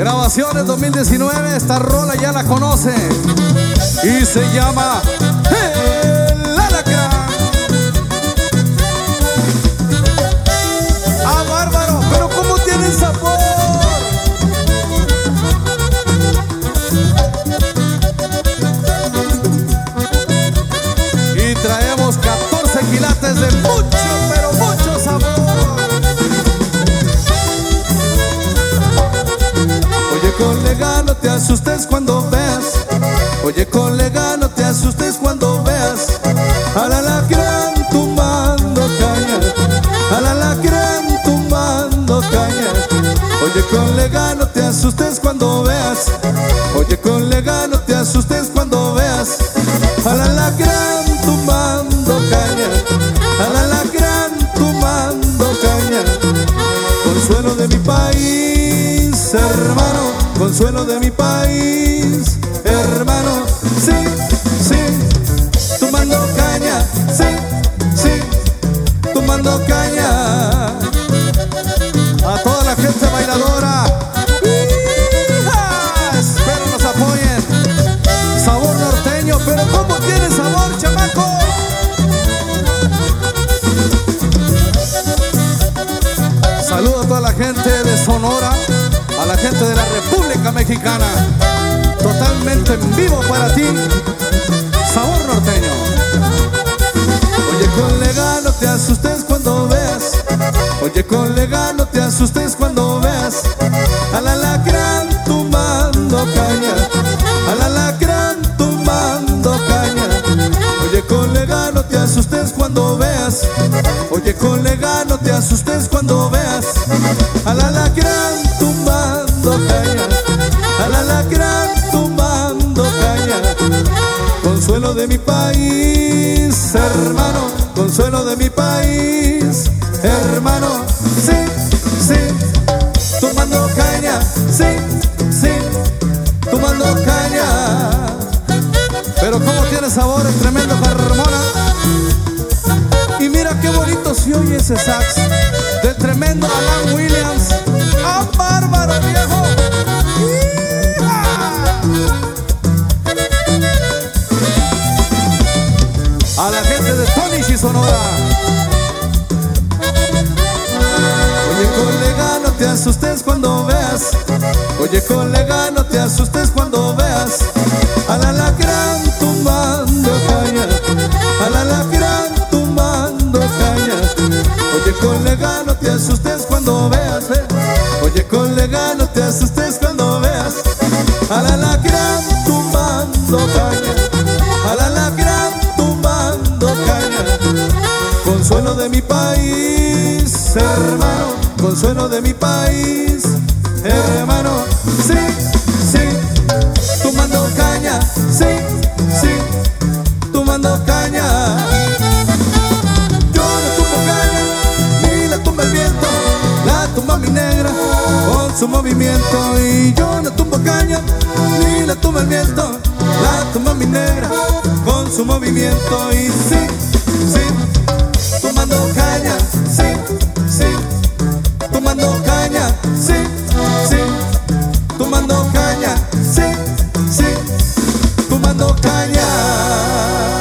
Grabaciones 2019, esta rola ya la conoce y se llama El Alacrán. ¡Ah, bárbaro! ¡Pero cómo tiene sabor! Y traemos 14 quilates de mucho, pero mucho sabor. Oye, colega, no te asustes cuando veas. Oye, colega, no te asustes cuando veas al alacrán tumbando caña, al alacrán tumbando caña. Oye, colega, no te asustes cuando veas. Oye, colega, no te asustes cuando veas al alacrán tumbando caña, al alacrán tumbando caña. Consuelo de mi país, hermano, consuelo de mi país, hermano, sí, sí, tomando caña, sí, sí, tomando caña. A toda la gente bailadora, ¡hija! Espero nos apoyen. Sabor norteño, pero ¿cómo tiene sabor, chamaco? Saludo a toda la gente de Sonora, a la gente de la República Mexicana. Totalmente en vivo para ti, sabor norteño. Oye, colega, no te asustes cuando veas. Oye, colega, no te asustes cuando veas al alacrán tumbando caña, al alacrán tumbando caña. Oye, colega, no te asustes cuando veas. Oye, colega, no te asustes cuando veas al alacrán tumbando caña, al alacrán tumbando caña. Consuelo de mi país, hermano, consuelo de mi país, hermano, sí, sí, tomando caña, sí, sí, tomando caña. Pero cómo tiene sabor el tremendo Carmona. Y mira qué bonito se oye ese sax del tremendo Alan Williams. ¡Ah, bárbaro, viejo! ¡Hija! A la gente de Tony y Sonora. Oye, colega, no te asustes cuando veas. Oye, colega, no te asustes cuando veas al alacrán tumbando caña, al alacrán tumbando caña. Oye, colega, no te asustes cuando veas, Oye, colega, no te asustes cuando veas al alacrán tumbando caña, al alacrán tumbando caña. Consuelo de mi país, hermano, consuelo de mi país, hermano, sí, sí, tomando caña, sí, sí, tomando caña. Yo no tumbo caña, ni la tumba el viento, la tumba mi negra con su movimiento. Y yo no tumbo caña, ni la tumba el viento, la tumba mi negra con su movimiento. Y sí, sí, tomando caña, sí, sí, tomando caña, sí, sí, tomando caña, sí, sí, tomando caña.